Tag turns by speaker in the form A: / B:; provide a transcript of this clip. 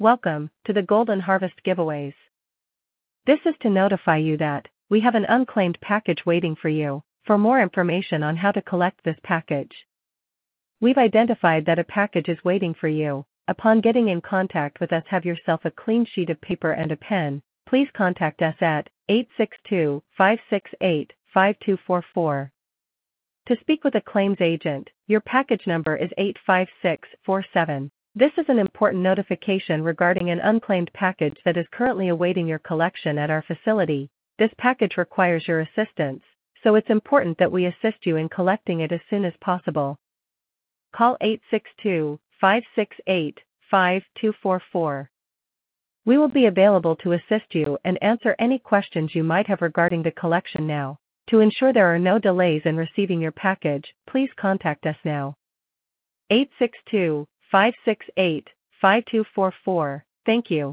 A: Welcome to the Golden Harvest giveaways. This is to notify you that we have an unclaimed package waiting for you. For more information on how to collect this package, we've identified that a package is waiting for you. Upon getting in contact with us, have yourself a clean sheet of paper and a pen. Please contact us at 862-568-5244. To speak with a claims agent, your package number is 85647. This is an important notification regarding an unclaimed package that is currently awaiting your collection at our facility. This package requires your assistance, so it's important that we assist you in collecting it as soon as possible. Call 862-568-5244. We will be available to assist you and answer any questions you might have regarding the collection now. To ensure there are no delays in receiving your package, please contact us now. 862-568-5244. Thank you.